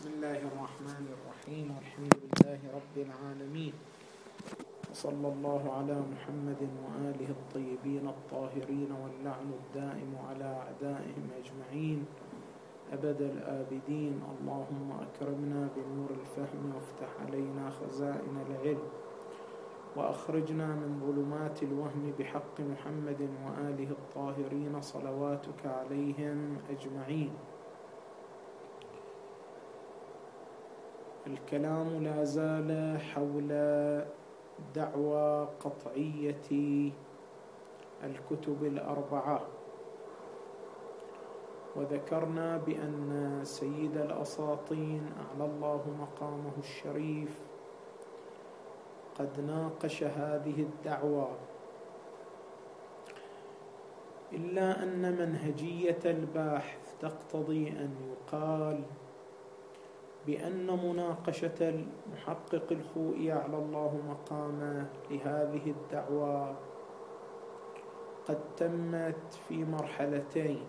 بسم الله الرحمن الرحيم. الحمد لله رب العالمين، وصلى الله على محمد وآله الطيبين الطاهرين، واللعن الدائم على أعدائهم أجمعين أبد الآبدين. اللهم أكرمنا بنور الفهم وافتح علينا خزائن العلم، وأخرجنا من ظلمات الوهم بحق محمد وآله الطاهرين صلواتك عليهم أجمعين. الكلام لا زال حول دعوى قطعية الكتب الأربعة، وذكرنا بأن سيد الأساطين أعلى الله مقامه الشريف قد ناقش هذه الدعوى، إلا أن منهجية الباحث تقتضي أن يقال بأن مناقشة المحقق الخوئي أعلى الله مقامه لهذه الدعوى قد تمت في مرحلتين.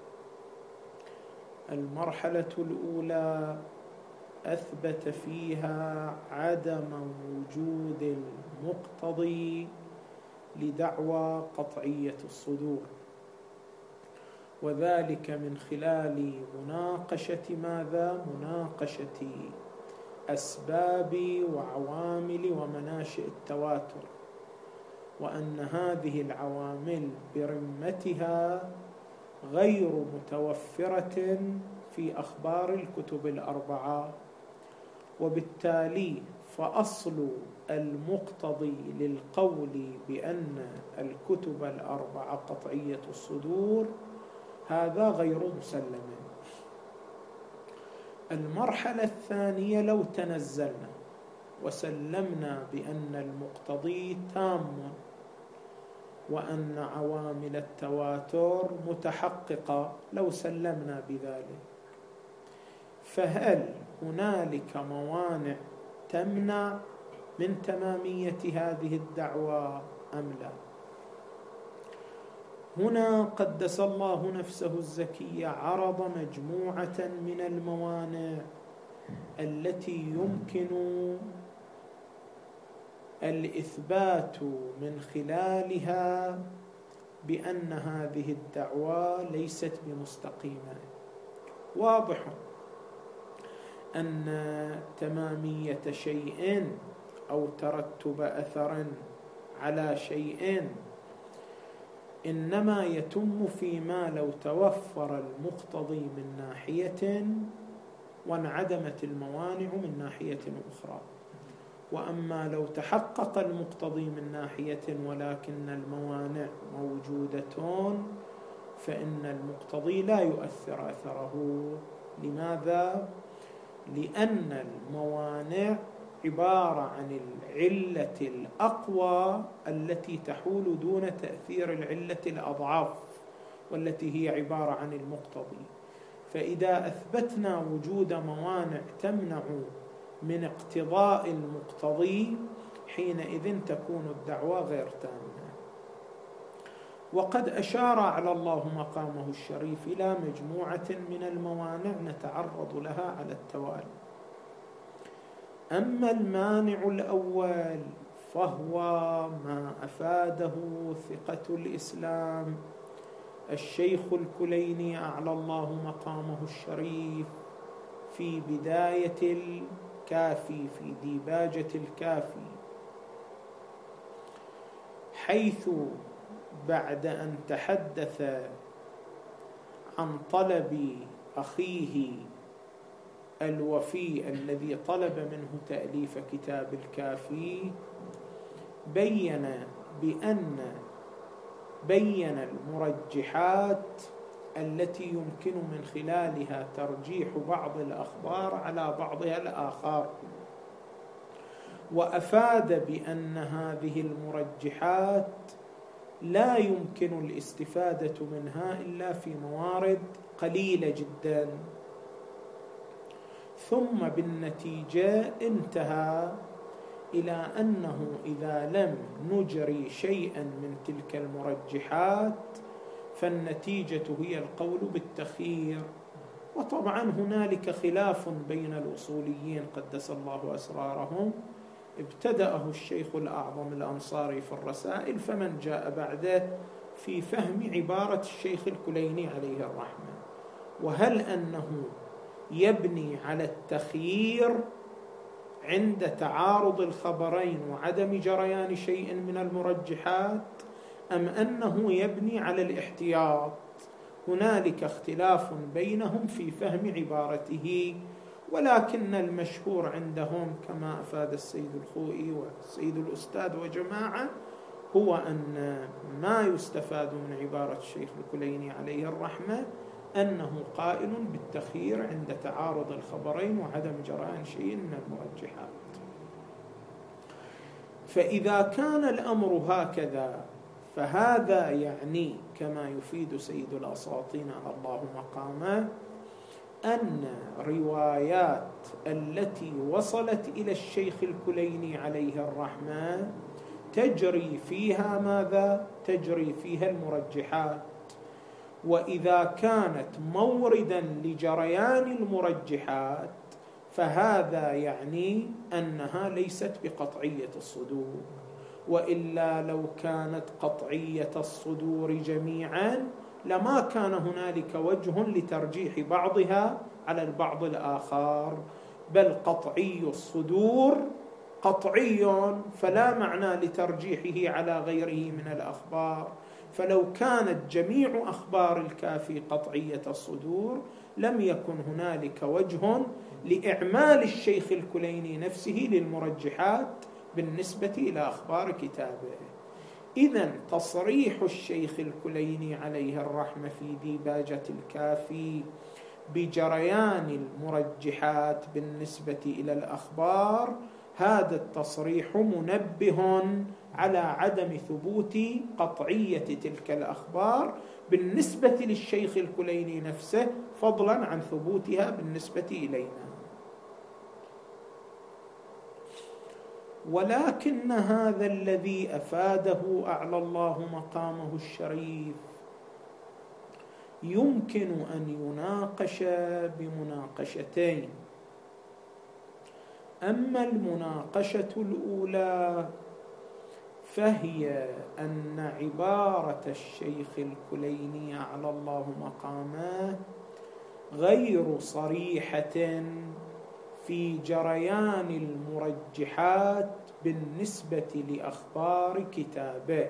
المرحلة الأولى أثبت فيها عدم وجود المقتضي لدعوى قطعية الصدور، وذلك من خلال مناقشة ماذا؟ مناقشة أسباب وعوامل ومناشئ التواتر، وأن هذه العوامل برمتها غير متوفرة في أخبار الكتب الأربعة، وبالتالي فأصل المقتضي للقول بأن الكتب الأربعة قطعية الصدور هذا غير مسلم. المرحلة الثانية لو تنزلنا وسلمنا بأن المقتضي تام وأن عوامل التواتر متحققة، لو سلمنا بذلك، فهل هنالك موانع تمنع من تمامية هذه الدعوة أم لا؟ هنا قدس الله نفسه الزكية عرض مجموعة من الموانع التي يمكن الإثبات من خلالها بأن هذه الدعوة ليست بمستقيمة. واضح أن تمامية شيء أو ترتب أثر على شيء إنما يتم فيما لو توفر المقتضي من ناحية وانعدمت الموانع من ناحية أخرى، وأما لو تحقق المقتضي من ناحية ولكن الموانع موجودة فإن المقتضي لا يؤثر أثره. لماذا؟ لأن الموانع عبارة عن العلة الأقوى التي تحول دون تأثير العلة الأضعف، والتي هي عبارة عن المقتضي. فإذا أثبتنا وجود موانع تمنع من اقتضاء المقتضي حينئذ تكون الدعوة غير تامة. وقد أشار على الله مقامه الشريف إلى مجموعة من الموانع نتعرض لها على التوالي. أما المانع الأول فهو ما أفاده ثقة الإسلام الشيخ الكليني أعلى الله مقامه الشريف في بداية الكافي، في ديباجة الكافي، حيث بعد أن تحدث عن طلب أخيه الوفي الذي طلب منه تأليف كتاب الكافي، بين المرجحات التي يمكن من خلالها ترجيح بعض الأخبار على بعضها الآخر، وأفاد بأن هذه المرجحات لا يمكن الاستفادة منها إلا في موارد قليلة جدا. ثم بالنتيجة انتهى إلى أنه إذا لم نجري شيئا من تلك المرجحات فالنتيجة هي القول بالتخيير، وطبعا هنالك خلاف بين الأصوليين قدس الله أسرارهم، ابتدأه الشيخ الأعظم الأنصاري في الرسائل، فمن جاء بعده في فهم عبارة الشيخ الكليني عليه الرحمة، وهل أنه يبني على التخيير عند تعارض الخبرين وعدم جريان شيء من المرجحات، أم أنه يبني على الاحتياط. هنالك اختلاف بينهم في فهم عبارته، ولكن المشهور عندهم كما أفاد السيد الخوئي والسيد الأستاذ وجماعة هو أن ما يستفاد من عبارة الشيخ الكليني عليه الرحمة أنه قائل بالتخيير عند تعارض الخبرين وعدم جريان شيء من المرجحات. فإذا كان الأمر هكذا فهذا يعني كما يفيد سيد الأساطين على الله مقامه أن روايات التي وصلت إلى الشيخ الكليني عليه الرحمة تجري فيها ماذا؟ تجري فيها المرجحات، وإذا كانت موردا لجريان المرجحات فهذا يعني أنها ليست بقطعية الصدور، وإلا لو كانت قطعية الصدور جميعا لما كان هنالك وجه لترجيح بعضها على البعض الآخر، بل قطعي الصدور قطعي فلا معنى لترجيحه على غيره من الأخبار. فلو كانت جميع أخبار الكافي قطعية الصدور لم يكن هنالك وجه لإعمال الشيخ الكليني نفسه للمرجحات بالنسبة إلى أخبار كتابه. إذن تصريح الشيخ الكليني عليه الرحمة في ديباجة الكافي بجريان المرجحات بالنسبة إلى الأخبار، هذا التصريح منبه على عدم ثبوت قطعية تلك الأخبار بالنسبة للشيخ الكليني نفسه، فضلا عن ثبوتها بالنسبة إلينا. ولكن هذا الذي أفاده أعلى الله مقامه الشريف يمكن أن يناقش بمناقشتين. أما المناقشة الأولى فهي أن عبارة الشيخ الكليني على الله مقامه غير صريحة في جريان المرجحات بالنسبة لأخبار كتابه.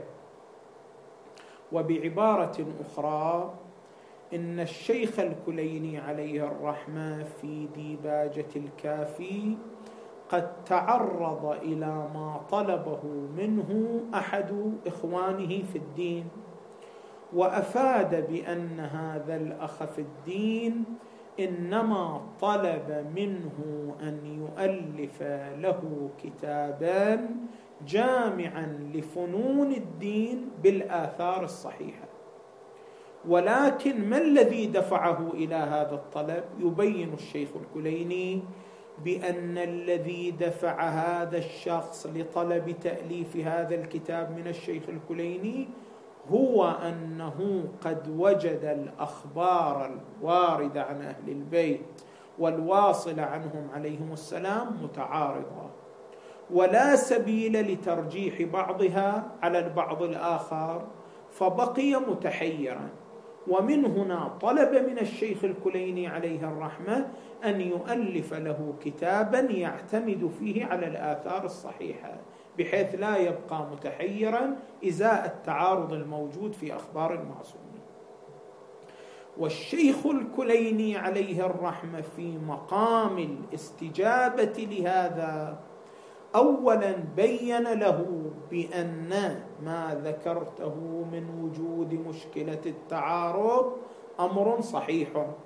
وبعبارة أخرى إن الشيخ الكليني عليه الرحمة في ديباجة الكافي قد تعرض إلى ما طلبه منه أحد إخوانه في الدين، وأفاد بأن هذا الأخ في الدين إنما طلب منه أن يؤلف له كتابا جامعا لفنون الدين بالآثار الصحيحة. ولكن ما الذي دفعه إلى هذا الطلب؟ يبين الشيخ الكليني بأن الذي دفع هذا الشخص لطلب تأليف هذا الكتاب من الشيخ الكليني هو أنه قد وجد الأخبار الواردة عن أهل البيت والواصلة عنهم عليهم السلام متعارضة، ولا سبيل لترجيح بعضها على البعض الآخر، فبقي متحيرا. ومن هنا طلب من الشيخ الكليني عليه الرحمة أن يؤلف له كتابا يعتمد فيه على الآثار الصحيحة بحيث لا يبقى متحيرا إزاء التعارض الموجود في أخبار المعصومين. والشيخ الكليني عليه الرحمة في مقام الاستجابة لهذا أولا بين له بأن ما ذكرته من وجود مشكلة التعارض أمر صحيح،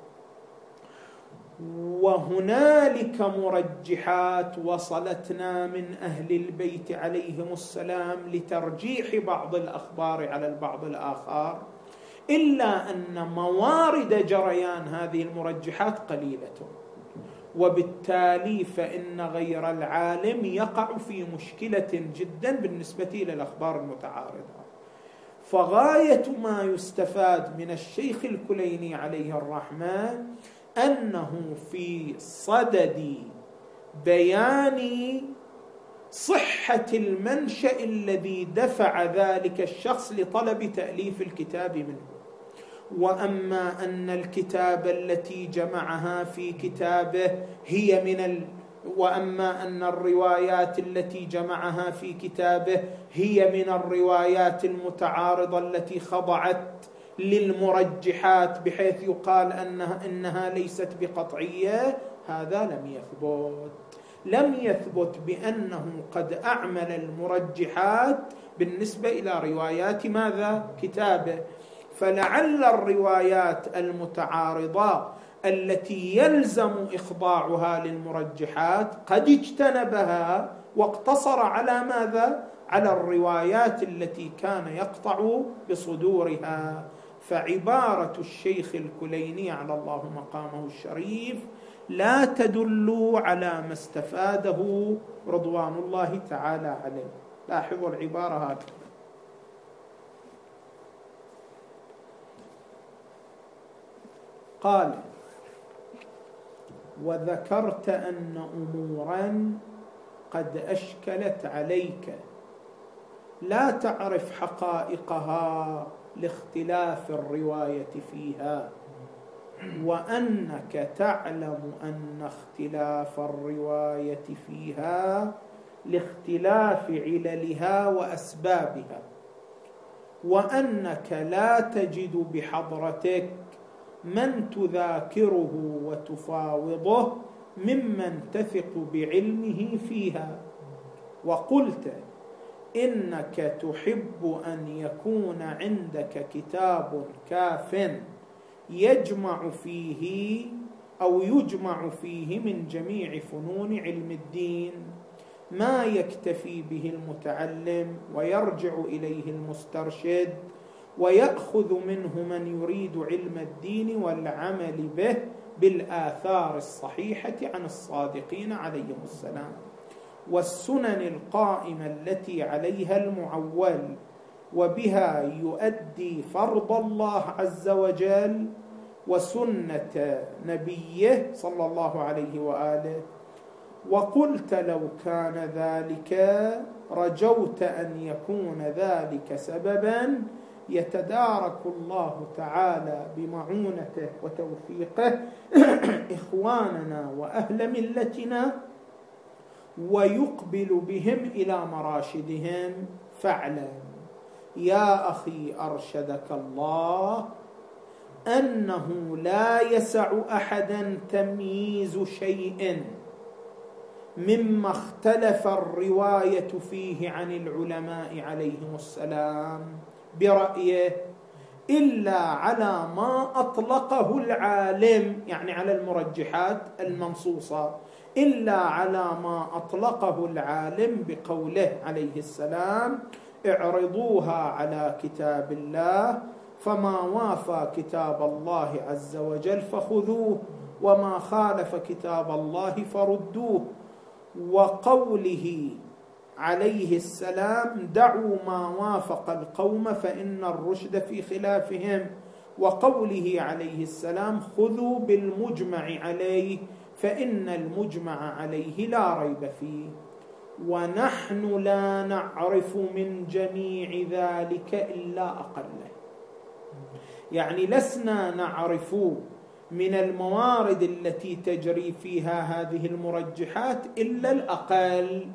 وهنالك مرجحات وصلتنا من أهل البيت عليهم السلام لترجيح بعض الأخبار على البعض الآخر، إلا أن موارد جريان هذه المرجحات قليلة، وبالتالي فإن غير العالم يقع في مشكلة جدا بالنسبة إلى الأخبار المتعارضة. فغاية ما يستفاد من الشيخ الكليني عليه الرحمة أنه في صدد بيان صحة المنشأ الذي دفع ذلك الشخص لطلب تأليف الكتاب منه. وأما أن الكتاب التي جمعها في كتابه وأما أن الروايات التي جمعها في كتابه هي من الروايات المتعارضة التي خضعت للمرجحات بحيث يقال إنها ليست بقطعية، هذا لم يثبت بأنه قد أعمل المرجحات بالنسبة إلى روايات ماذا؟ كتابه. فلعل الروايات المتعارضة التي يلزم إخضاعها للمرجحات قد اجتنبها واقتصر على ماذا؟ على الروايات التي كان يقطع بصدورها. فعبارة الشيخ الكليني على الله مقامه الشريف لا تدل على ما استفاده رضوان الله تعالى عليه. لاحظوا العبارة هكذا: قال: وذكرت أن أمورا قد أشكلت عليك لا تعرف حقائقها لاختلاف الرواية فيها، وأنك تعلم أن اختلاف الرواية فيها لاختلاف عللها وأسبابها، وأنك لا تجد بحضرتك من تذاكره وتفاوضه ممن تثق بعلمه فيها. وقلت إنك تحب أن يكون عندك كتاب كاف يجمع فيه من جميع فنون علم الدين ما يكتفي به المتعلم ويرجع إليه المسترشد، ويأخذ منه من يريد علم الدين والعمل به بالآثار الصحيحة عن الصادقين عليهم السلام، والسنن القائمة التي عليها المعول، وبها يؤدي فرض الله عز وجل وسنة نبيه صلى الله عليه وآله. وقلت لو كان ذلك رجوت أن يكون ذلك سببا يتدارك الله تعالى بمعونته وتوفيقه إخواننا وأهل ملتنا ويقبل بهم إلى مراشدهم. فاعلم يا أخي أرشدك الله أنه لا يسع أحدا تمييز شيء مما اختلف الرواية فيه عن العلماء عليهم السلام برأيه إلا على ما أطلقه العالم، يعني على المرجحات المنصوصة، إلا على ما أطلقه العالم بقوله عليه السلام: اعرضوها على كتاب الله، فما وافى كتاب الله عز وجل فخذوه، وما خالف كتاب الله فردوه. وقوله عليه السلام: دعوا ما وافق القوم فإن الرشد في خلافهم. وقوله عليه السلام: خذوا بالمجمع عليه فإن المجمع عليه لا ريب فيه. ونحن لا نعرف من جميع ذلك إلا أقله، يعني لسنا نعرف من الموارد التي تجري فيها هذه المرجحات إلا الأقل،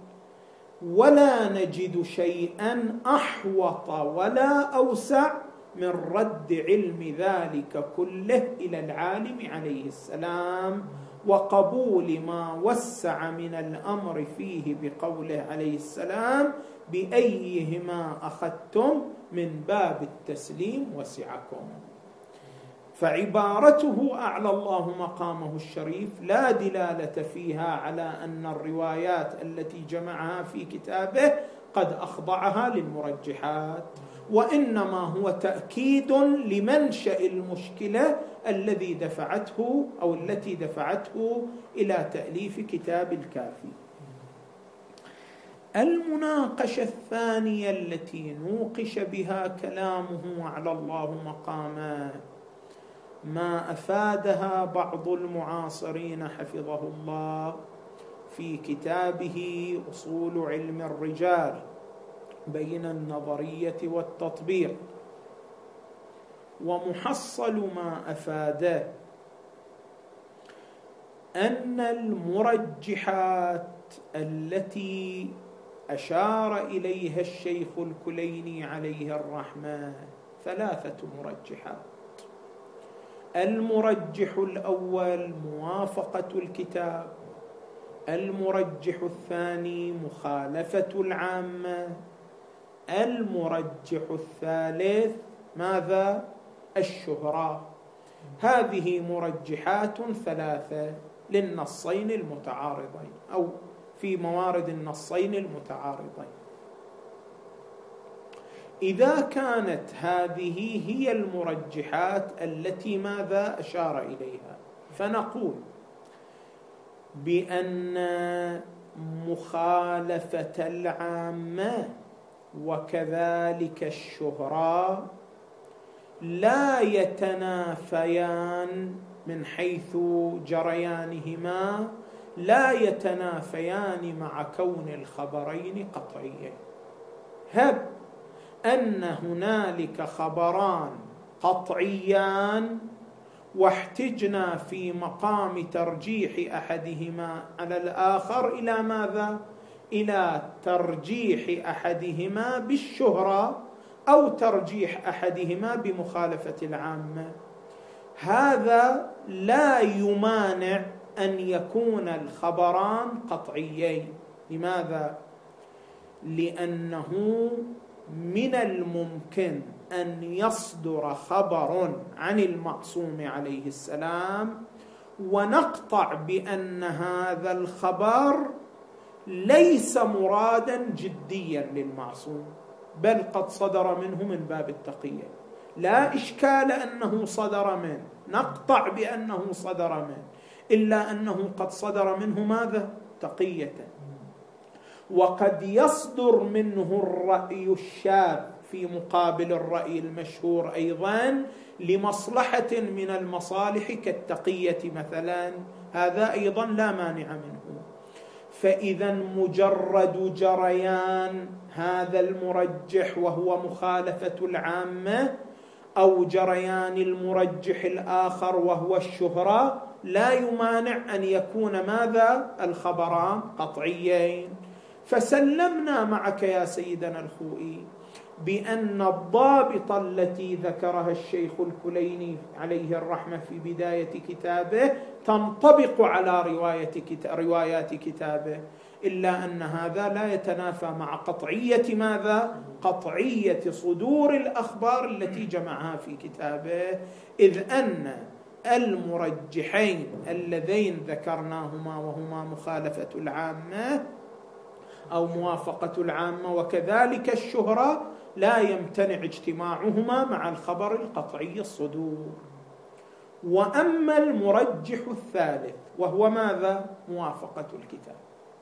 ولا نجد شيئا أحوط ولا أوسع من رد علم ذلك كله إلى العالم عليه السلام، وقبول ما وسع من الأمر فيه بقوله عليه السلام: بأيهما أخذتم من باب التسليم وسعكم. فعبارته أعلى الله مقامه الشريف لا دلالة فيها على أن الروايات التي جمعها في كتابه قد أخضعها للمرجحات، وإنما هو تأكيد لمنشأ المشكلة التي دفعته إلى تأليف كتاب الكافي. المناقشة الثانية التي نوقش بها كلامه على الله مقامه ما أفادها بعض المعاصرين حفظه الله في كتابه أصول علم الرجال بين النظرية والتطبيق. ومحصل ما أفاده أن المرجحات التي أشار إليها الشيخ الكليني عليه الرحمة 3 مرجحات. المرجح الأول موافقة الكتاب، المرجح الثاني مخالفة العامة، المرجح الثالث ماذا؟ الشهرة. هذه مرجحات 3 للنصين المتعارضين أو في موارد النصين المتعارضين. إذا كانت هذه هي المرجحات التي ماذا أشار إليها، فنقول بأن مخالفة العامة وكذلك الشهرة لا يتنافيان من حيث جريانهما، لا يتنافيان مع كون الخبرين قطعيين. هب أن هنالك خبران قطعيان واحتجنا في مقام ترجيح أحدهما على الآخر إلى ماذا؟ إلى ترجيح أحدهما بالشهرة أو ترجيح أحدهما بمخالفة العامة. هذا لا يمانع أن يكون الخبران قطعيين. لماذا؟ لأنه من الممكن أن يصدر خبر عن المعصوم عليه السلام ونقطع بأن هذا الخبر ليس مرادا جديا للمعصوم، بل قد صدر منه من باب التقية، لا إشكال أنه صدر منه، نقطع بأنه صدر منه، إلا أنه قد صدر منه ماذا؟ تقية. وقد يصدر منه الرأي الشاذ في مقابل الرأي المشهور أيضا لمصلحة من المصالح كالتقية مثلا، هذا أيضا لا مانع منه. فإذا مجرد جريان هذا المرجح وهو مخالفة العامة أو جريان المرجح الآخر وهو الشهرة لا يمانع أن يكون ماذا؟ الخبران قطعيين. فسلمنا معك يا سيدنا الخوئي بأن الضابط التي ذكرها الشيخ الكليني عليه الرحمة في بداية كتابه تنطبق على روايات كتابه، إلا أن هذا لا يتنافى مع قطعية ماذا؟ قطعية صدور الأخبار التي جمعها في كتابه، إذ أن المرجحين اللذين ذكرناهما وهما مخالفة العامة أو موافقة العامة وكذلك الشهرة لا يمتنع اجتماعهما مع الخبر القطعي الصدور. وأما المرجح الثالث وهو ماذا؟ موافقة الكتاب،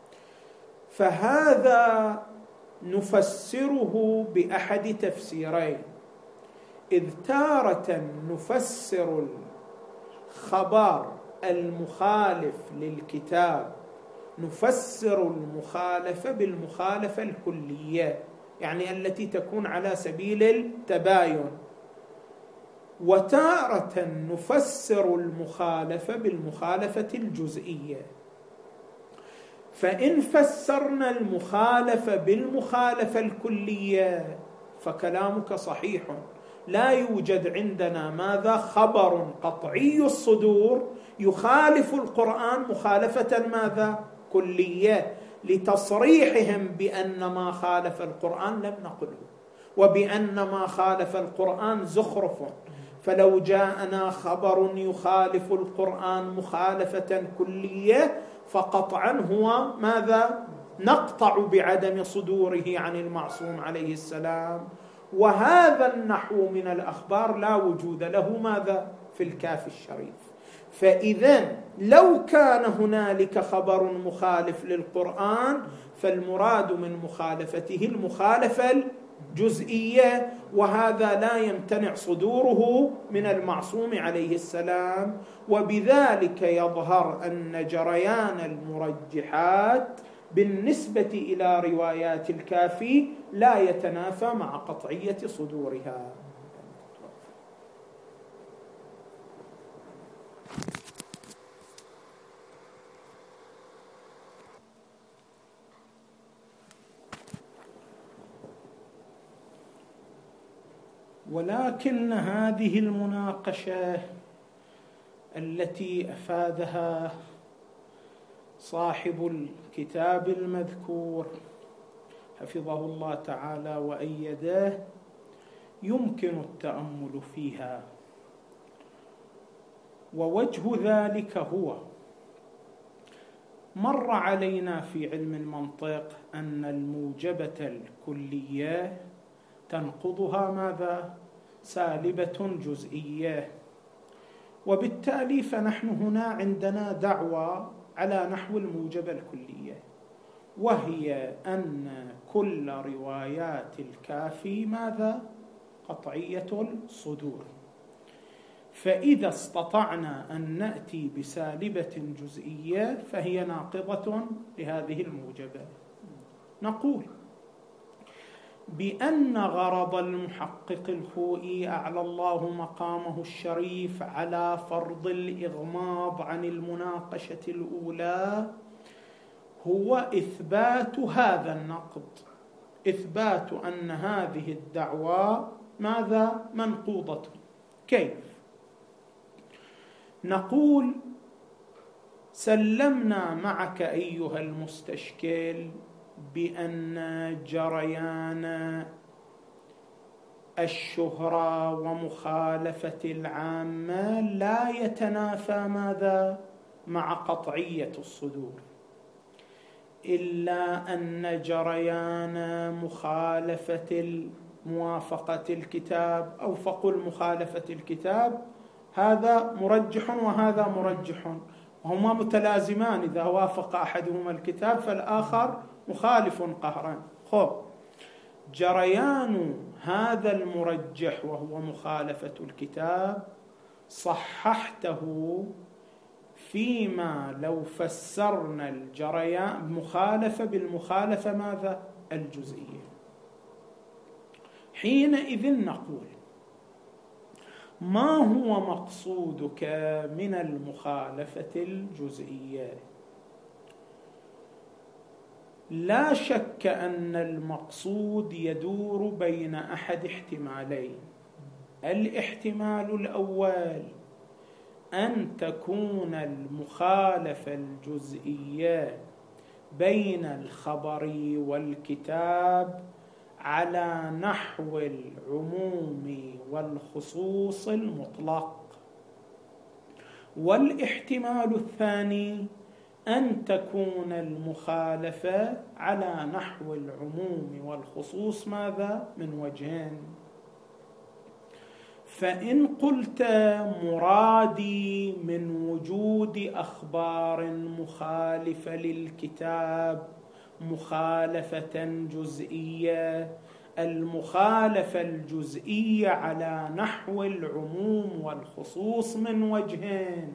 فهذا نفسره بأحد تفسيرين. إذ تارة نفسر الخبر المخالف للكتاب، نفسر المخالفة بالمخالفة الكلية، يعني التي تكون على سبيل التباين، وتارة نفسر المخالفة بالمخالفة الجزئية. فإن فسرنا المخالفة بالمخالفة الكلية فكلامك صحيح، لا يوجد عندنا ماذا؟ خبر قطعي الصدور يخالف القرآن مخالفة ماذا؟ كلية، لتصريحهم بأن ما خالف القرآن لم نقله، وبأن ما خالف القرآن زخرف. فلو جاءنا خبر يخالف القرآن مخالفة كلية فقطعا هو ماذا؟ نقطع بعدم صدوره عن المعصوم عليه السلام. وهذا النحو من الأخبار لا وجود له ماذا؟ في الكافي الشريف. فإذا لو كان هنالك خبر مخالف للقرآن فالمراد من مخالفته المخالفة جزئية، وهذا لا يمتنع صدوره من المعصوم عليه السلام. وبذلك يظهر أن جريان المرجحات بالنسبة إلى روايات الكافي لا يتنافى مع قطعية صدورها. ولكن هذه المناقشة التي أفادها صاحب الكتاب المذكور حفظه الله تعالى وأيده يمكن التأمل فيها، ووجه ذلك هو: مر علينا في علم المنطق أن الموجبة الكلية تنقضها ماذا؟ سالبة جزئية، وبالتالي فنحن هنا عندنا دعوة على نحو الموجبة الكلية، وهي أن كل روايات الكافي ماذا؟ قطعية الصدور. فإذا استطعنا أن نأتي بسالبة جزئية فهي ناقضة لهذه الموجبة. نقول بأن غرض المحقق الخوئي أعلى الله مقامه الشريف على فرض الإغماض عن المناقشة الأولى هو إثبات هذا النقض، إثبات أن هذه الدعوة ماذا؟ منقوضة. كيف؟ نقول: سلمنا معك أيها المستشكل بأن جريان الشهرة ومخالفة العامة لا يتنافى ماذا؟ مع قطعية الصدور، إلا أن جريان مخالفة موافقة الكتاب أو فقل مخالفة الكتاب هذا مرجح وهذا مرجح، وهما متلازمان، إذا وافق أحدهما الكتاب فالآخر مخالف قهرا. جريان هذا المرجح وهو مخالفة الكتاب صححته فيما لو فسرنا الجريان مخالفة بالمخالفة ماذا؟ الجزئية. حينئذ نقول: ما هو مقصودك من المخالفة الجزئية؟ لا شك أن المقصود يدور بين أحد احتمالين. الاحتمال الأول أن تكون المخالفة الجزئية بين الخبر والكتاب على نحو العموم والخصوص المطلق، والاحتمال الثاني أن تكون المخالفة على نحو العموم والخصوص ماذا؟ من وجهين. فإن قلت مرادي من وجود أخبار مخالفة للكتاب مخالفة جزئية، المخالفة الجزئية على نحو العموم والخصوص من وجهين،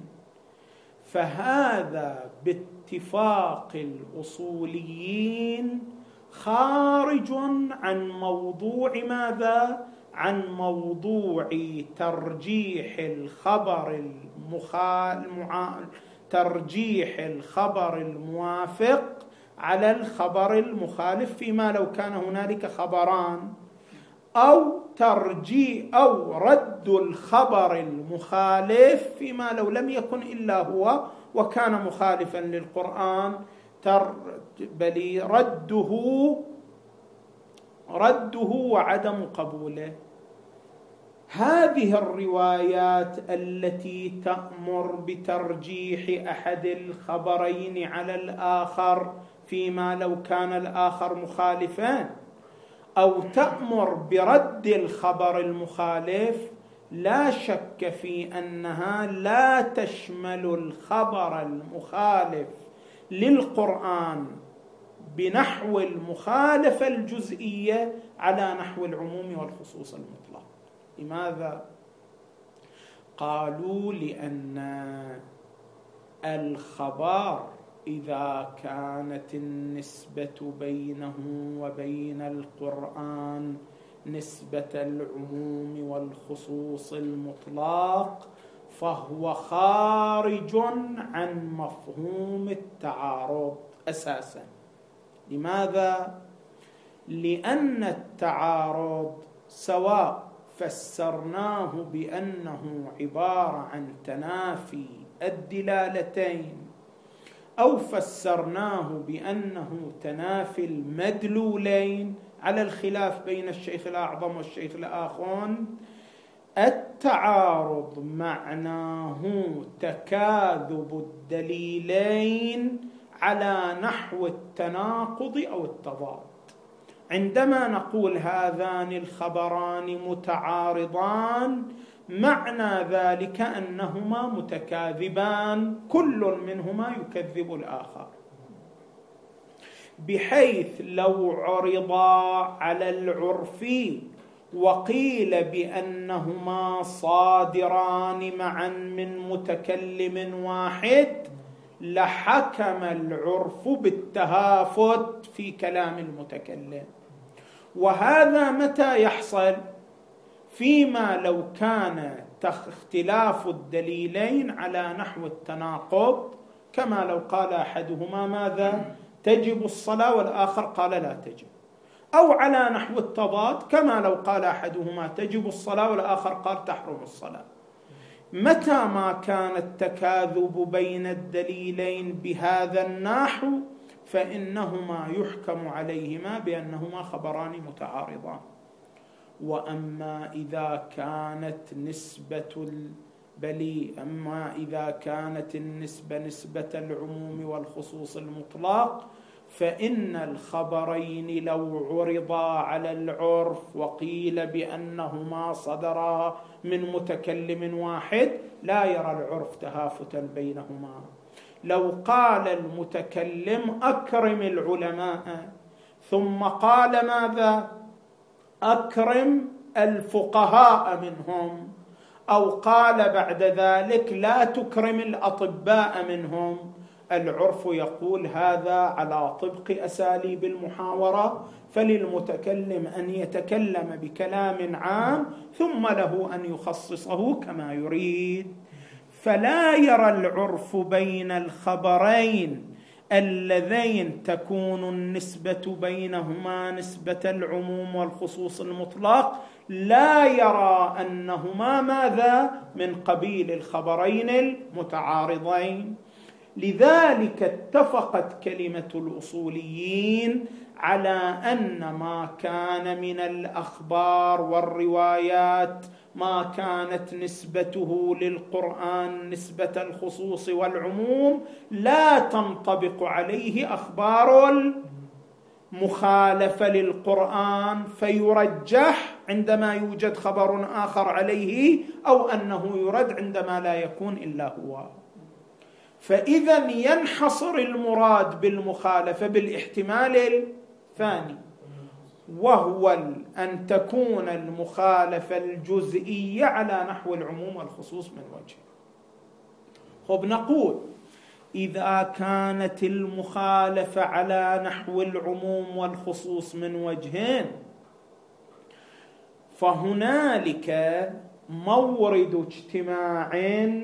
فهذا باتفاق الأصوليين خارج عن موضوع ماذا؟ عن موضوع ترجيح الخبر الموافق على الخبر المخالف فيما لو كان هنالك خبران، أو رد الخبر المخالف فيما لو لم يكن إلا هو وكان مخالفا للقرآن، بل رده وعدم قبوله. هذه الروايات التي تأمر بترجيح أحد الخبرين على الآخر فيما لو كان الآخر مخالفا، أو تأمر برد الخبر المخالف، لا شك في أنها لا تشمل الخبر المخالف للقرآن بنحو المخالفة الجزئية على نحو العموم والخصوص المطلق. لماذا؟ قالوا لأن الخبر إذا كانت النسبة بينه وبين القرآن نسبة العموم والخصوص المطلق فهو خارج عن مفهوم التعارض أساسا. لماذا؟ لأن التعارض سواء فسرناه بأنه عبارة عن تنافي الدلالتين أو فسرناه بأنه تنافي المدلولين، على الخلاف بين الشيخ الأعظم والشيخ الآخون، التعارض معناه تكاذب الدليلين على نحو التناقض أو التضاد. عندما نقول هذان الخبران متعارضان معنى ذلك أنهما متكاذبان، كل منهما يكذب الآخر، بحيث لو عرضا على العرف وقيل بأنهما صادران معا من متكلم واحد لحكم العرف بالتهافت في كلام المتكلم. وهذا متى يحصل؟ فيما لو كان اختلاف الدليلين على نحو التناقض، كما لو قال أحدهما ماذا؟ تجب الصلاة والآخر قال لا تجب، أو على نحو التضاد كما لو قال أحدهما تجب الصلاة والآخر قال تحرم الصلاة. متى ما كان التكاذب بين الدليلين بهذا النحو فإنهما يحكم عليهما بأنهما خبران متعارضان. وأما إذا كانت النسبة نسبة العموم والخصوص المطلق فإن الخبرين لو عرضا على العرف وقيل بأنهما صدرا من متكلم واحد لا يرى العرف تهافتا بينهما. لو قال المتكلم أكرم العلماء ثم قال ماذا؟ أكرم الفقهاء منهم، أو قال بعد ذلك لا تكرم الأطباء منهم، العرف يقول هذا على طبق أساليب المحاورة، فللمتكلم أن يتكلم بكلام عام ثم له أن يخصصه كما يريد. فلا يرى العرف بين الخبرين اللذين تكون النسبة بينهما نسبة العموم والخصوص المطلق، لا يرى أنهما ماذا؟ من قبيل الخبرين المتعارضين. لذلك اتفقت كلمة الأصوليين على أن ما كان من الأخبار والروايات ما كانت نسبته للقرآن نسبة الخصوص والعموم لا تنطبق عليه أخبار المخالفة للقرآن، فيرجح عندما يوجد خبر آخر عليه، أو أنه يرد عندما لا يكون إلا هو. فإذا ينحصر المراد بالمخالفة بالاحتمال الثاني، وهو أن تكون المخالفة الجزئية على نحو العموم والخصوص من وجه. نقول إذا كانت المخالفة على نحو العموم والخصوص من وجهين فهنالك مورد اجتماع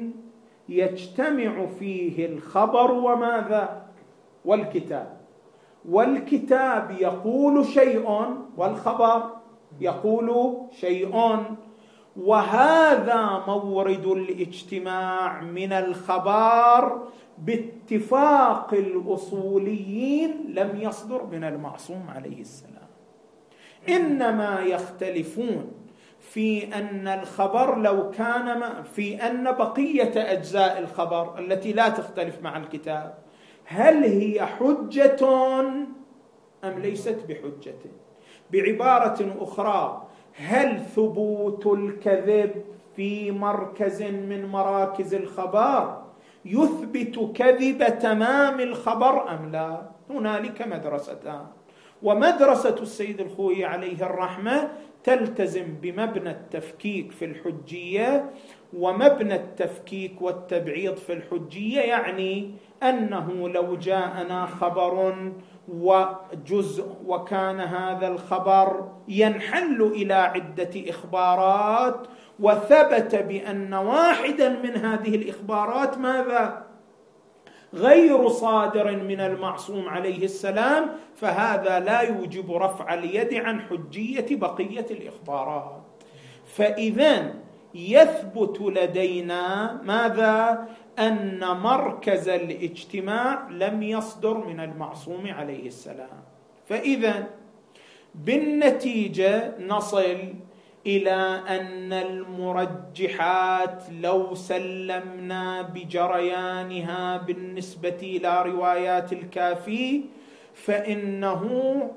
يجتمع فيه الخبر وماذا؟ والكتاب. والكتاب يقول شيء والخبر يقول شيء، وهذا مورد الاجتماع من الخبر باتفاق الأصوليين لم يصدر من المعصوم عليه السلام، إنما يختلفون في أن الخبر لو كان في أن بقية أجزاء الخبر التي لا تختلف مع الكتاب هل هي حجة أم ليست بحجة؟ بعبارة أخرى، هل ثبوت الكذب في مركز من مراكز الخبر يثبت كذب تمام الخبر أم لا؟ هنالك مدرستان، ومدرسة السيد الخوئي عليه الرحمة تلتزم بمبنى التفكيك في الحجية ومبنى التفكيك والتبعيض في الحجية، يعني أنه لو جاءنا خبر وجزء وكان هذا الخبر ينحل إلى عدة إخبارات وثبت بأن واحدا من هذه الإخبارات ماذا؟ غير صادر من المعصوم عليه السلام، فهذا لا يوجب رفع اليد عن حجية بقية الإخبارات. فإذن يثبت لدينا ماذا؟ أن مركز الاجتماع لم يصدر من المعصوم عليه السلام. فإذن بالنتيجة نصل إلى أن المرجحات لو سلمنا بجريانها بالنسبة إلى روايات الكافي فإنه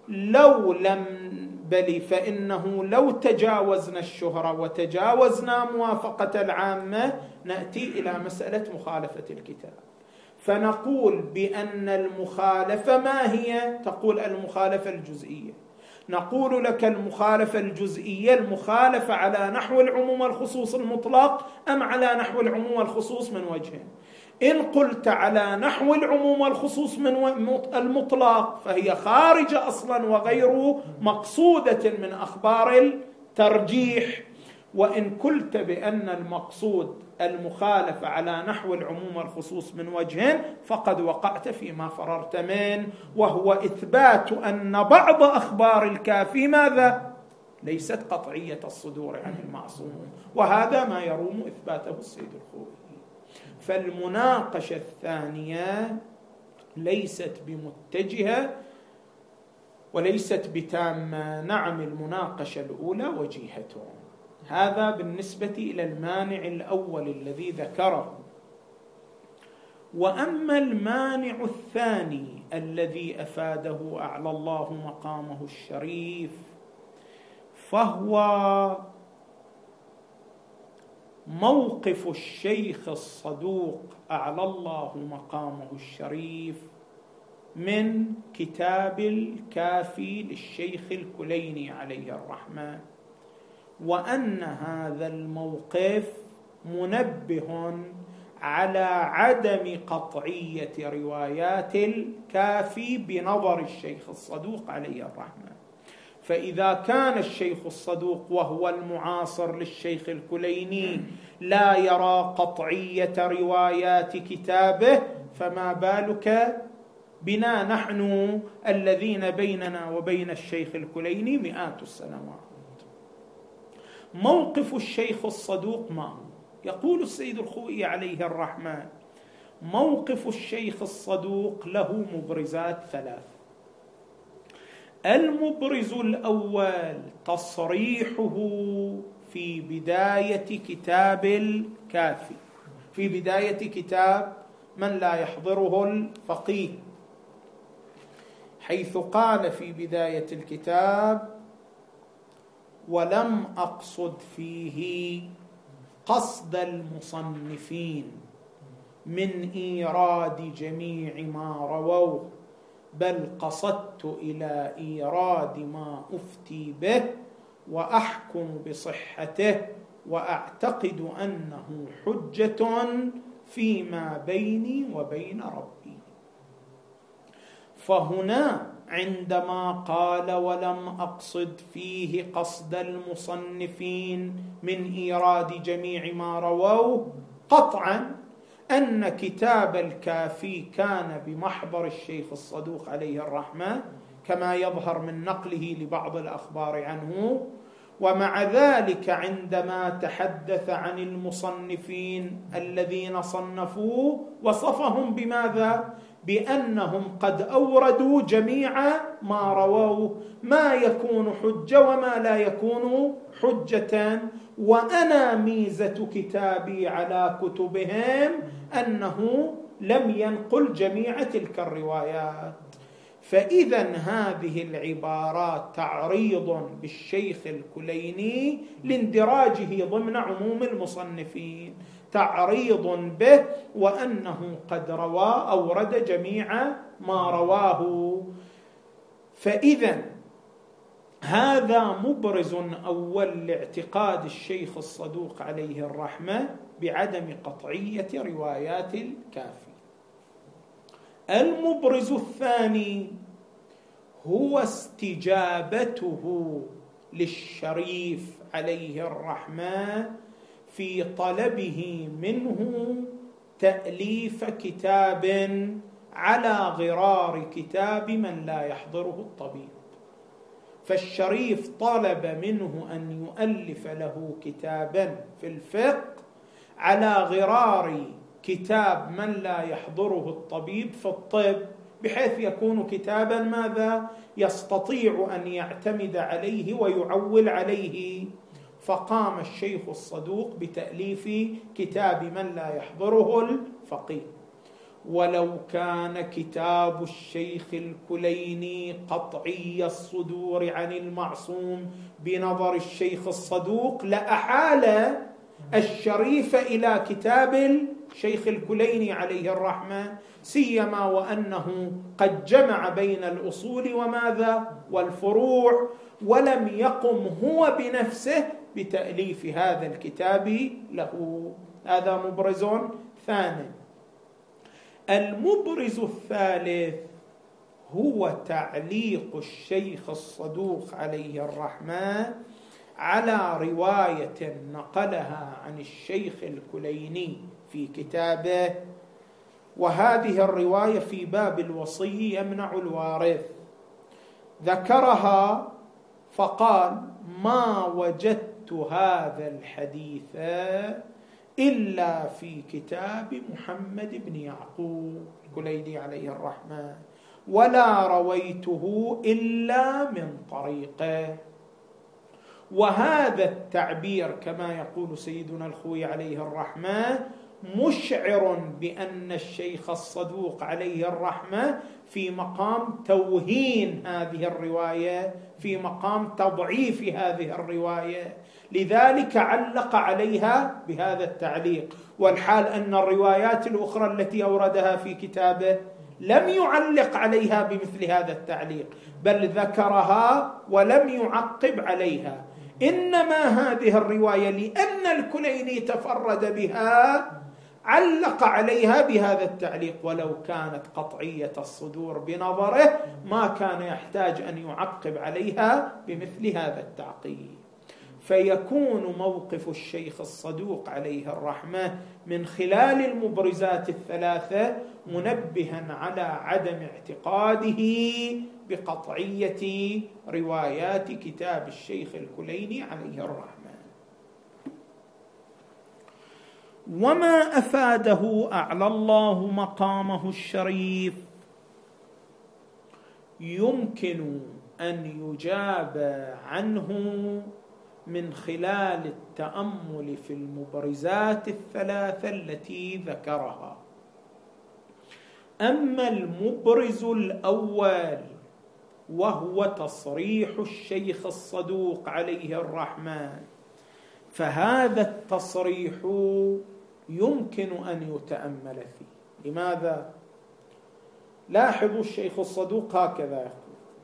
لو تجاوزنا الشهرة وتجاوزنا موافقة العامة نأتي إلى مسألة مخالفة الكتاب، فنقول بأن المخالفة ما هي؟ تقول المخالفة الجزئية. نقول لك المخالفة الجزئية المخالفة على نحو العموم والخصوص المطلق أم على نحو العموم والخصوص من وجه؟ إن قلت على نحو العموم والخصوص من المطلق فهي خارجة أصلا وغير مقصودة من أخبار الترجيح، وإن قلت بأن المقصود المخالفة على نحو العموم والخصوص من وجه فقد وقعت فيما فررت منه، وهو إثبات أن بعض أخبار الكافي ماذا؟ ليست قطعية الصدور عن المعصوم، وهذا ما يروم إثباته السيد الخوئي. فالمناقشة الثانية ليست بمتجهة وليست بتامة. نعم، المناقشة الأولى وجيهة. هذا بالنسبة إلى المانع الأول الذي ذكره. وأما المانع الثاني الذي أفاده أعلى الله مقامه الشريف فهو موقف الشيخ الصدوق أعلى الله مقامه الشريف من كتاب الكافي للشيخ الكليني عليه الرحمة، وأن هذا الموقف منبه على عدم قطعية روايات الكافي بنظر الشيخ الصدوق عليه الرحمة. فإذا كان الشيخ الصدوق وهو المعاصر للشيخ الكليني لا يرى قطعية روايات كتابه، فما بالك بنا نحن الذين بيننا وبين الشيخ الكليني مئات السنوات؟ موقف الشيخ الصدوق ما هو؟ يقول السيد الخوئي عليه الرحمة: موقف الشيخ الصدوق له مبرزات ثلاث. المبرز الأول تصريحه في بداية كتاب الكافي، في بداية كتاب من لا يحضره الفقيه، حيث قال في بداية الكتاب: ولم أقصد فيه قصد المصنفين من إيراد جميع ما رووه، بل قصدت إلى إيراد ما أفتي به وأحكم بصحته وأعتقد أنه حجة فيما بيني وبين ربي. فهنا عندما قال ولم أقصد فيه قصد المصنفين من إيراد جميع ما رووه، قطعا أن كتاب الكافي كان بمحضر الشيخ الصدوق عليه الرحمة كما يظهر من نقله لبعض الأخبار عنه. ومع ذلك عندما تحدث عن المصنفين الذين صنفوا وصفهم بماذا؟ بأنهم قد أوردوا جميع ما رووه، ما يكون حجة وما لا يكون حجة. وأنا ميزة كتابي على كتبهم أنه لم ينقل جميع تلك الروايات. فإذا هذه العبارات تعريض بالشيخ الكليني لاندراجه ضمن عموم المصنفين، تعريض به وأنه قد روى أورد جميع ما رواه. فإذا هذا مبرز أول لاعتقاد الشيخ الصدوق عليه الرحمة بعدم قطعية روايات الكافي. المبرز الثاني هو استجابته للشريف عليه الرحمة في طلبه منه تأليف كتاب على غرار كتاب من لا يحضره الطبيب. فالشريف طلب منه أن يؤلف له كتابا في الفقه على غرار كتاب من لا يحضره الطبيب في الطب، بحيث يكون كتابا ماذا يستطيع أن يعتمد عليه ويعول عليه. فقام الشيخ الصدوق بتأليف كتاب من لا يحضره الفقيه. ولو كان كتاب الشيخ الكليني قطعي الصدور عن المعصوم بنظر الشيخ الصدوق لأحال الشريف إلى كتاب الشيخ الكليني عليه الرحمة، سيما وأنه قد جمع بين الأصول وماذا والفروع، ولم يقم هو بنفسه بتأليف هذا الكتاب له. هذا مبرز ثاني. المبرز الثالث هو تعليق الشيخ الصدوق عليه الرحمة على رواية نقلها عن الشيخ الكليني في كتابه، وهذه الرواية في باب الوصي يمنع الوارث. ذكرها فقال: ما وجدت هذا الحديث إلا في كتاب محمد بن يعقوب الكليني عليه الرحمة، ولا رويته إلا من طريقه. وهذا التعبير كما يقول سيدنا الخوي عليه الرحمة مشعر بأن الشيخ الصدوق عليه الرحمة في مقام توهين هذه الرواية، في مقام تضعيف هذه الرواية، لذلك علق عليها بهذا التعليق، والحال أن الروايات الأخرى التي أوردها في كتابه لم يعلق عليها بمثل هذا التعليق، بل ذكرها ولم يعقب عليها. إنما هذه الرواية لأن الكليني تفرد بها علق عليها بهذا التعليق، ولو كانت قطعية الصدور بنظره ما كان يحتاج أن يعقب عليها بمثل هذا التعقيب. فيكون موقف الشيخ الصدوق عليه الرحمة من خلال المبرزات الثلاثة منبها على عدم اعتقاده بقطعية روايات كتاب الشيخ الكليني عليه الرحمة. وما أفاده أعلى الله مقامه الشريف يمكن أن يجاب عنه من خلال التأمل في المبرزات الثلاثة التي ذكرها. أما المبرز الأول وهو تصريح الشيخ الصدوق عليه الرحمة، فهذا التصريح يمكن أن يتأمل فيه. لماذا؟ لاحظوا الشيخ الصدوق هكذا يقول: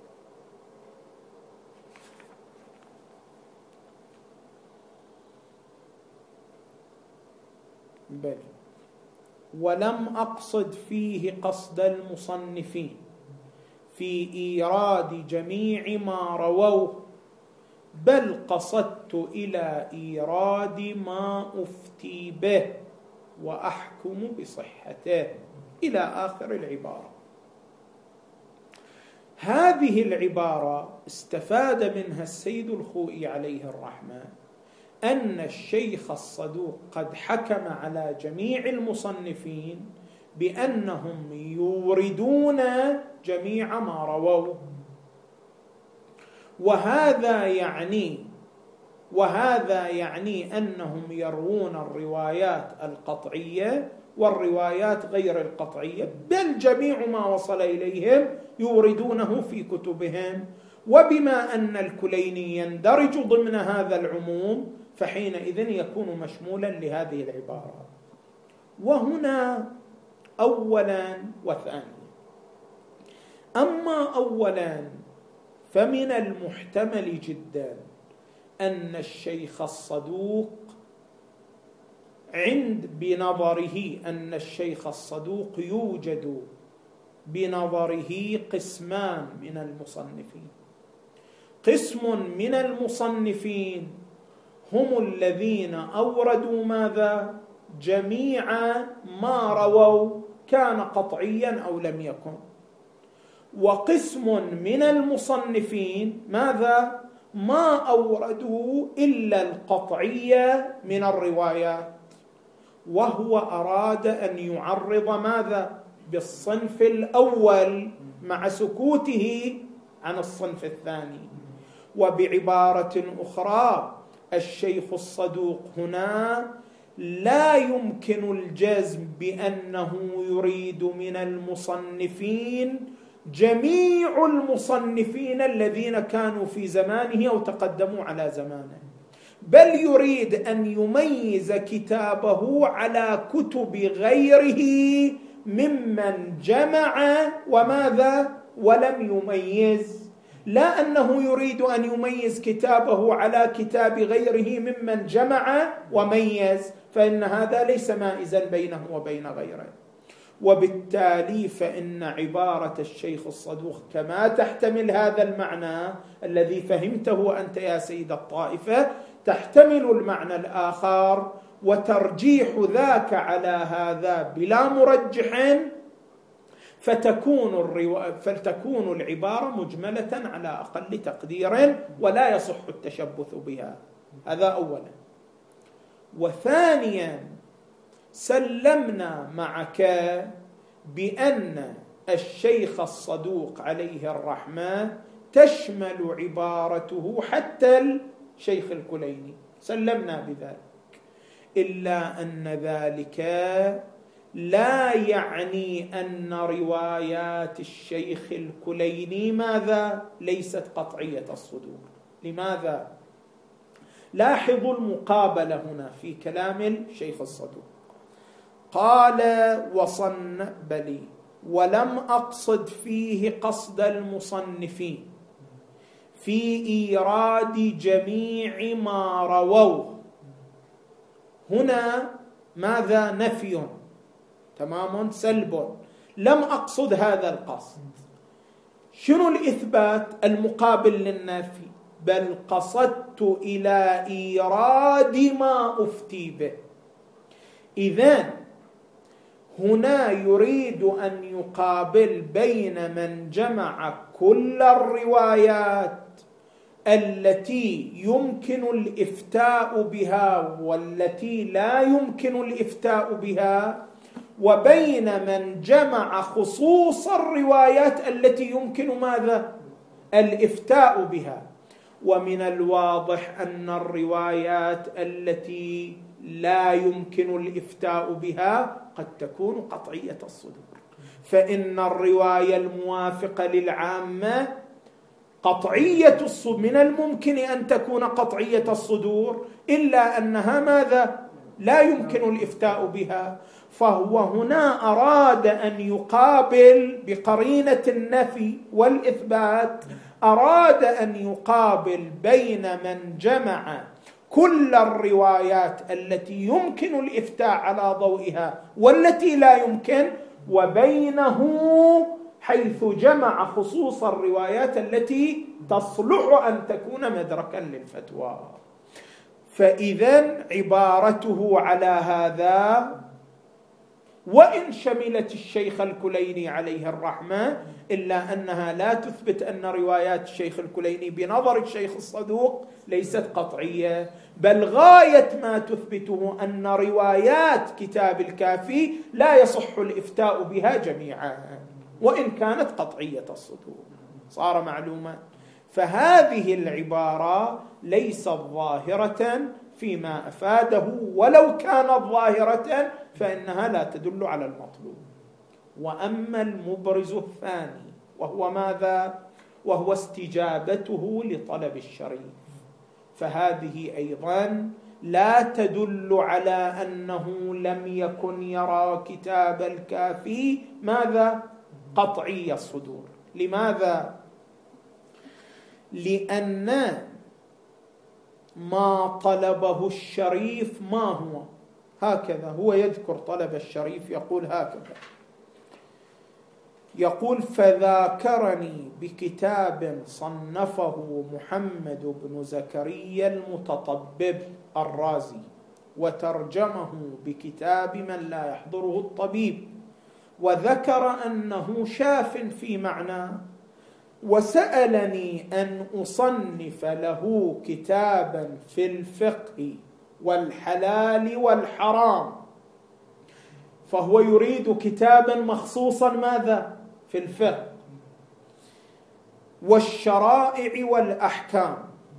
بل ولم أقصد فيه قصد المصنفين في إيراد جميع ما رووه، بل قصدت إلى إيراد ما أفتي به وأحكم بصحته، إلى آخر العبارة. هذه العبارة استفاد منها السيد الخوئي عليه الرحمة أن الشيخ الصدوق قد حكم على جميع المصنفين بأنهم يوردون جميع ما رووه، وهذا يعني أنهم يروون الروايات القطعية والروايات غير القطعية، بل جميع ما وصل إليهم يوردونه في كتبهم. وبما أن الكليني يندرج ضمن هذا العموم فحينئذ يكون مشمولا لهذه العبارة. وهنا أولا وثانيا. أما أولا فمن المحتمل جدا أن الشيخ الصدوق بنظره أن الشيخ الصدوق يوجد بنظره قسمان من المصنفين. قسم من المصنفين هم الذين أوردوا ماذا؟ جميع ما رووا كان قطعيا أو لم يكن. وقسم من المصنفين ماذا؟ ما أوردوا إلا القطعية من الروايات، وهو أراد أن يعرض ماذا؟ بالصنف الأول مع سكوته عن الصنف الثاني. وبعبارة أخرى الشيخ الصدوق هنا لا يمكن الجزم بأنه يريد من المصنفين جميع المصنفين الذين كانوا في زمانه أو تقدموا على زمانه، بل يريد أن يميز كتابه على كتب غيره ممن جمع وماذا ولم يميز، لا أنه يريد أن يميز كتابه على كتاب غيره ممن جمع وميز، فإن هذا ليس مائزا بينه وبين غيره. وبالتالي فإن عبارة الشيخ الصدوق كما تحتمل هذا المعنى الذي فهمته أنت يا سيد الطائفة، تحتمل المعنى الآخر، وترجيح ذاك على هذا بلا مرجح، فلتكون العبارة مجملة على أقل تقدير ولا يصح التشبث بها. هذا أولا. وثانيا سلمنا معك بأن الشيخ الصدوق عليه الرحمة تشمل عبارته حتى الشيخ الكليني، سلمنا بذلك، إلا أن ذلك لا يعني أن روايات الشيخ الكليني ماذا؟ ليست قطعية الصدور. لماذا؟ لاحظوا المقابلة هنا في كلام الشيخ الصدوق. قال بلي ولم أقصد فيه قصد المصنفين في إيراد جميع ما رووه. هنا ماذا؟ نفي تمام، سلب. لم أقصد هذا القصد. شنو الإثبات المقابل للنفي؟ بل قصدت إلى إيراد ما أفتي به. إذن هنا يريد أن يقابل بين من جمع كل الروايات التي يمكن الإفتاء بها والتي لا يمكن الإفتاء بها، وبين من جمع خصوص الروايات التي يمكن ماذا؟ الإفتاء بها. ومن الواضح أن الروايات التي لا يمكن الإفتاء بها قد تكون قطعية الصدور، فإن الرواية الموافقة للعامة قطعية الصدور، من الممكن أن تكون قطعية الصدور، إلا أنها ماذا؟ لا يمكن الإفتاء بها. فهو هنا أراد أن يقابل بقرينة النفي والإثبات، أراد أن يقابل بين من جمع كل الروايات التي يمكن الإفتاء على ضوئها والتي لا يمكن، وبينه حيث جمع خصوص الروايات التي تصلح أن تكون مدركا للفتوى. فإذن عبارته على هذا وإن شملت الشيخ الكليني عليه الرحمة، إلا أنها لا تثبت أن روايات الشيخ الكليني بنظر الشيخ الصدوق ليست قطعية، بل غاية ما تثبته أن روايات كتاب الكافي لا يصح الإفتاء بها جميعا وإن كانت قطعية الصدور. صار معلوما. فهذه العبارة ليست ظاهرة فيما أفاده، ولو كانت ظاهرة فإنها لا تدل على المطلوب. وأما المبرز الثاني وهو ماذا؟ وهو استجابته لطلب الشريف، فهذه أيضا لا تدل على أنه لم يكن يرى كتاب الكافي ماذا؟ قطعي الصدور. لماذا؟ لأن ما طلبه الشريف ما هو هكذا. هو يذكر طلب الشريف، يقول هكذا، يقول: فذاكرني بكتاب صنفه محمد بن زكريا المتطبب الرازي، وترجمه بكتاب من لا يحضره الطبيب، وذكر أنه شاف في معناه، وسألني أن أصنف له كتابا في الفقه والحلال والحرام. فهو يريد كتابا مخصوصا ماذا؟ في الفقه والشرائع والأحكام،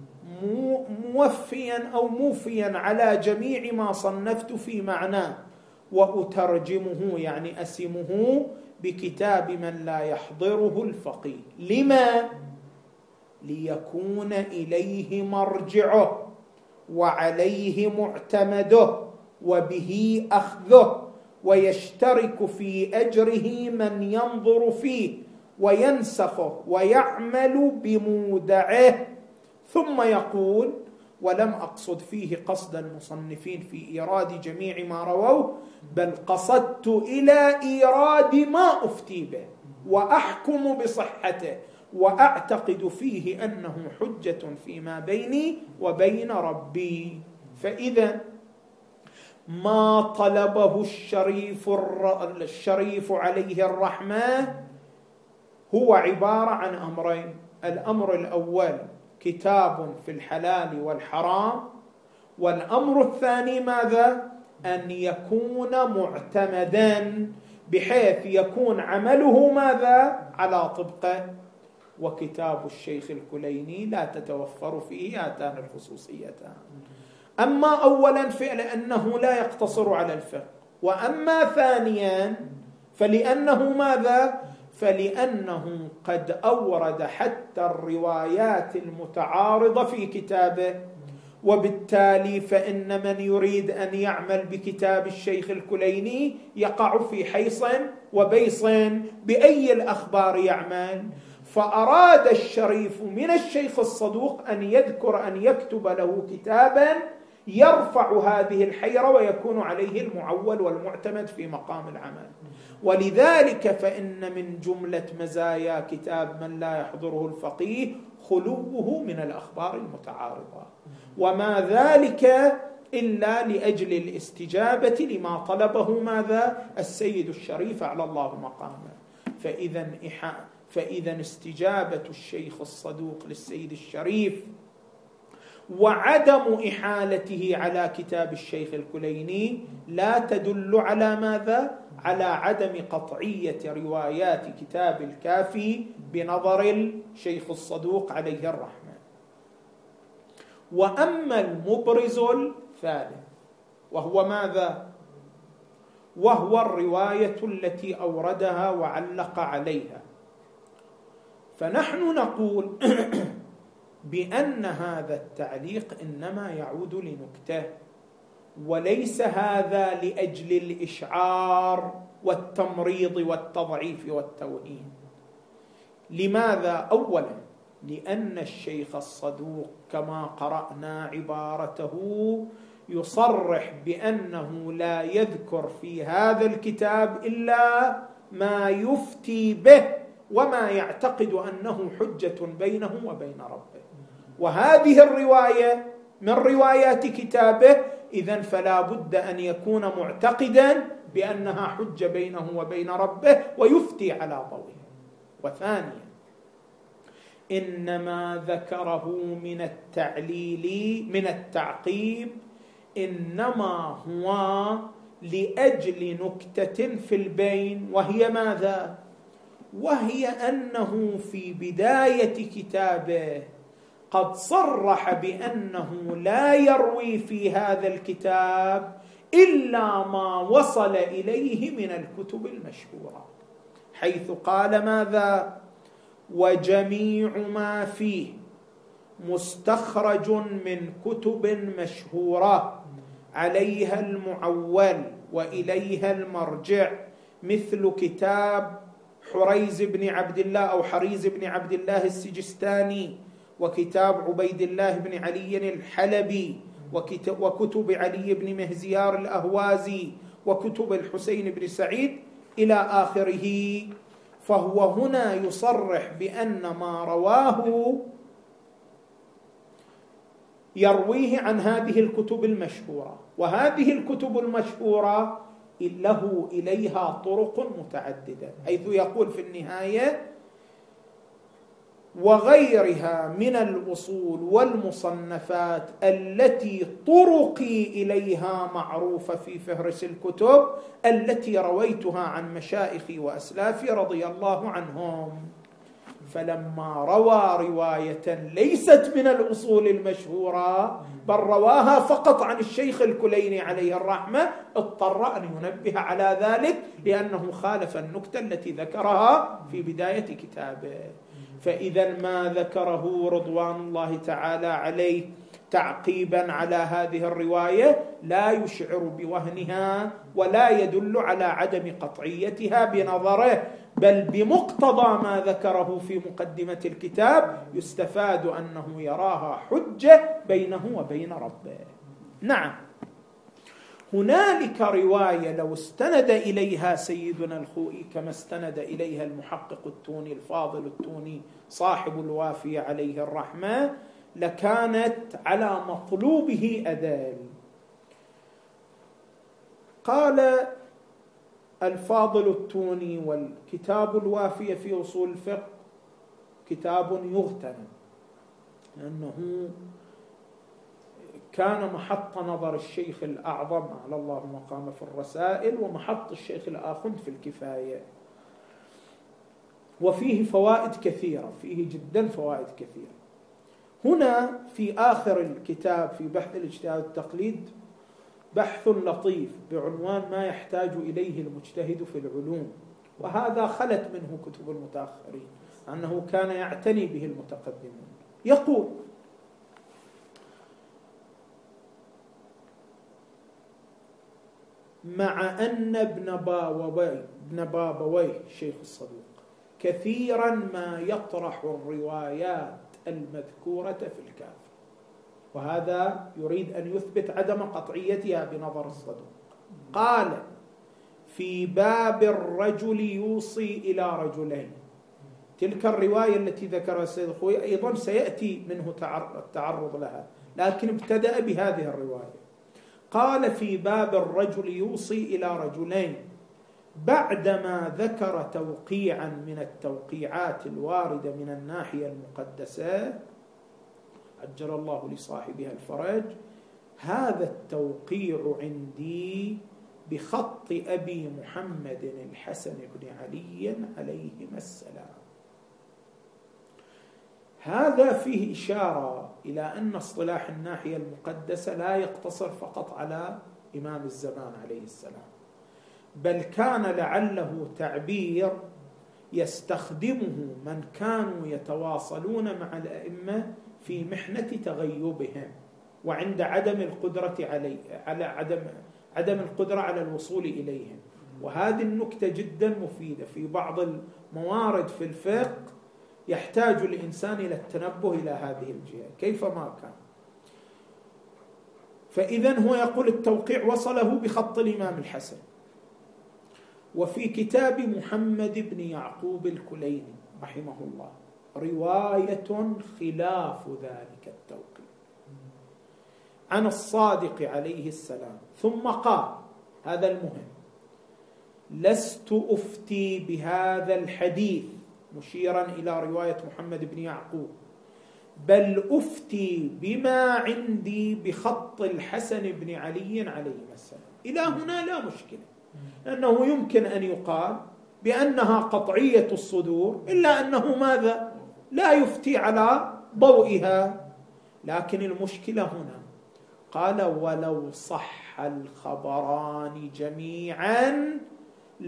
موفيا أو موفيا على جميع ما صنفت في معناه، وأترجمه يعني أسمه بكتاب من لا يحضره الفقيه. لما؟ ليكون إليه مرجعه وعليه معتمده وبه أخذه، ويشترك في أجره من ينظر فيه وينسخه ويعمل بمودعه. ثم يقول: ولم أقصد فيه قصد المصنفين في إيراد جميع ما رووه، بل قصدت إلى إيراد ما أفتي به وأحكم بصحته، وأعتقد فيه أنه حجة فيما بيني وبين ربي. فإذا ما طلبه الشريف عليه الرحمة هو عبارة عن أمرين: الأمر الأول كتاب في الحلال والحرام، والأمر الثاني ماذا؟ أن يكون معتمدا بحيث يكون عمله ماذا؟ على طبقه. وكتاب الشيخ الكليني لا تتوفر فيه هاتان الخصوصيتان. أما أولا فلأنه لا يقتصر على الفقه، وأما ثانيا فلأنه ماذا؟ فلأنه قد أورد حتى الروايات المتعارضة في كتابه، وبالتالي فإن من يريد أن يعمل بكتاب الشيخ الكليني يقع في حيص وبيص بأي الأخبار يعمل. فأراد الشريف من الشيخ الصدوق أن يذكر أن يكتب له كتابا يرفع هذه الحيرة ويكون عليه المعول والمعتمد في مقام العمل. ولذلك فإن من جملة مزايا كتاب من لا يحضره الفقيه خلوه من الأخبار المتعارضة، وما ذلك إلا لأجل الاستجابة لما طلبه ماذا؟ السيد الشريف على الله مقامه. فإذا استجابة الشيخ الصدوق للسيد الشريف وعدم إحالته على كتاب الشيخ الكليني لا تدل على ماذا؟ على عدم قطعية روايات كتاب الكافي بنظر الشيخ الصدوق عليه الرحمة. وأما المبرز الثالث وهو ماذا؟ وهو الرواية التي أوردها وعلق عليها، فنحن نقول بأن هذا التعليق إنما يعود لنكتة، وليس هذا لأجل الإشعار والتمريض والتضعيف والتوهين. لماذا؟ أولا لأن الشيخ الصدوق كما قرأنا عبارته يصرح بأنه لا يذكر في هذا الكتاب إلا ما يفتي به وما يعتقد أنه حجة بينه وبين ربه، وهذه الرواية من روايات كتابه، إذن فلا بد أن يكون معتقدا بأنها حجة بينه وبين ربه ويفتي على ضوئها. وثانيا إنما ذكره من التعليل من التعقيب إنما هو لأجل نكتة في البين، وهي ماذا؟ وهي أنه في بداية كتابه قد صرح بأنه لا يروي في هذا الكتاب إلا ما وصل إليه من الكتب المشهورة، حيث قال ماذا؟ وجميع ما فيه مستخرج من كتب مشهورة عليها المعول وإليها المرجع، مثل كتاب حريز بن عبد الله أو حريز بن عبد الله السجستاني، وكتاب عبيد الله بن علي الحلبي، وكتب علي بن مهزيار الأهوازي، وكتب الحسين بن سعيد إلى آخره. فهو هنا يصرح بأن ما رواه يرويه عن هذه الكتب المشهورة، وهذه الكتب المشهورة له إليها طرق متعددة، حيث يقول في النهاية: وغيرها من الأصول والمصنفات التي طرقي إليها معروفة في فهرس الكتب التي رويتها عن مشايخي وأسلافي رضي الله عنهم. فلما روى رواية ليست من الأصول المشهورة بل رواها فقط عن الشيخ الكليني عليه الرحمة، اضطر أن ينبه على ذلك لأنه خالف النكتة التي ذكرها في بداية كتابه. فإذا ما ذكره رضوان الله تعالى عليه تعقيبا على هذه الرواية لا يشعر بوهنها ولا يدل على عدم قطعيتها بنظره، بل بمقتضى ما ذكره في مقدمة الكتاب يستفاد أنه يراها حجة بينه وبين ربه. نعم، هنالك رواية لو استند إليها سيدنا الخوئي كما استند إليها المحقق التوني الفاضل التوني صاحب الوافية عليه الرحمة لكانت على مطلوبه أدل. قال الفاضل التوني: والكتاب الوافية في أصول الفقه كتاب يغتنم، لأنه كان محط نظر الشيخ الأعظم على الله مقام في الرسائل، ومحط الشيخ الآخند في الكفاية، وفيه فوائد كثيرة، فيه جدا فوائد كثيرة. هنا في آخر الكتاب في بحث الاجتهاد والتقليد بحث لطيف بعنوان ما يحتاج إليه المجتهد في العلوم، وهذا خلت منه كتب المتأخرين أنه كان يعتني به المتقدمون. يقول: مع أن ابن بابويه الشيخ الصدوق كثيرا ما يطرح الروايات المذكورة في الكافي، وهذا يريد أن يثبت عدم قطعيتها بنظر الصدوق. قال: في باب الرجل يوصي إلى رجلين، تلك الرواية التي ذكرها السيد الخوئي أيضا سيأتي منه التعرض لها، لكن ابتدأ بهذه الرواية. قال: في باب الرجل يوصي إلى رجلين، بعدما ذكر توقيعا من التوقيعات الواردة من الناحية المقدسة عجل الله لصاحبها الفرج: هذا التوقيع عندي بخط أبي محمد الحسن بن علي عليهما السلام. هذا فيه إشارة إلى أن اصطلاح الناحية المقدسة لا يقتصر فقط على إمام الزمان عليه السلام، بل كان لعله تعبير يستخدمه من كانوا يتواصلون مع الأئمة في محنة تغيبهم وعند عدم القدرة على عدم القدرة على الوصول إليهم. وهذه النكتة جدا مفيدة في بعض الموارد في الفقه، يحتاج الإنسان إلى التنبه إلى هذه الجهة كيفما كان. فإذن هو يقول التوقيع وصله بخط الإمام الحسن. وفي كتاب محمد بن يعقوب الكليني رحمه الله رواية خلاف ذلك التوقيع عن الصادق عليه السلام، ثم قال: هذا المهم، لست أفتي بهذا الحديث، مشيرا إلى رواية محمد بن يعقوب، بل أفتي بما عندي بخط الحسن بن علي عليه السلام. إلى هنا لا مشكلة، لأنه يمكن أن يقال بأنها قطعية الصدور، إلا أنه ماذا؟ لا يفتي على ضوئها. لكن المشكلة هنا قال: ولو صح الخبران جميعا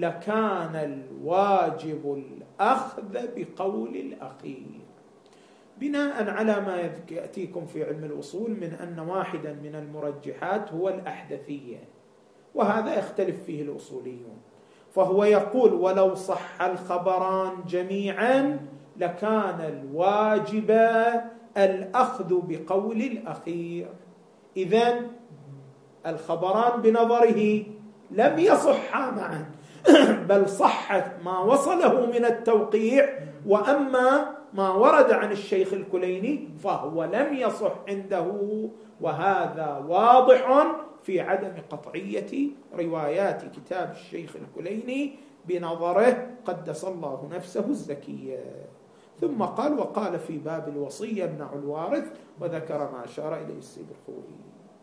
لكان الواجب الأخذ بقول الأخير. بناء على ما يأتيكم في علم الأصول من أن واحدا من المرجحات هو الأحدثية، وهذا يختلف فيه الأصوليون. فهو يقول ولو صح الخبران جميعا لكان الواجب الأخذ بقول الأخير. إذن الخبران بنظره لم يصحا معا، بل صحت ما وصله من التوقيع، وأما ما ورد عن الشيخ الكليني فهو لم يصح عنده، وهذا واضح في عدم قطعية روايات كتاب الشيخ الكليني بنظره قدس الله نفسه الزكية. ثم قال وقال في باب الوصية يمنع الوارث، وذكر ما أشار إليه السيد الخوئي.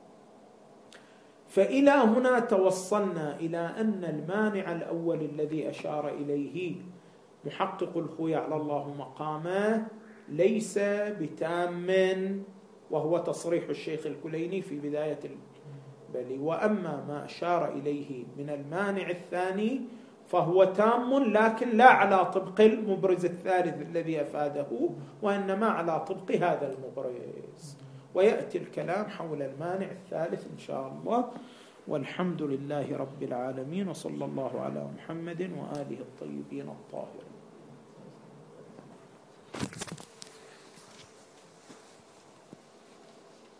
فإلى هنا توصلنا إلى أن المانع الأول الذي أشار إليه محقق الخوئي على الله مقامه ليس بتام، وهو تصريح الشيخ الكليني في بداية البلي. وأما ما أشار إليه من المانع الثاني فهو تام، لكن لا على طبق المبرز الثالث الذي أفاده، وإنما على طبق هذا المبرز. ويأتي الكلام حول المانع الثالث إن شاء الله. والحمد لله رب العالمين، وصلى الله على محمد وآله الطيبين الطاهرين.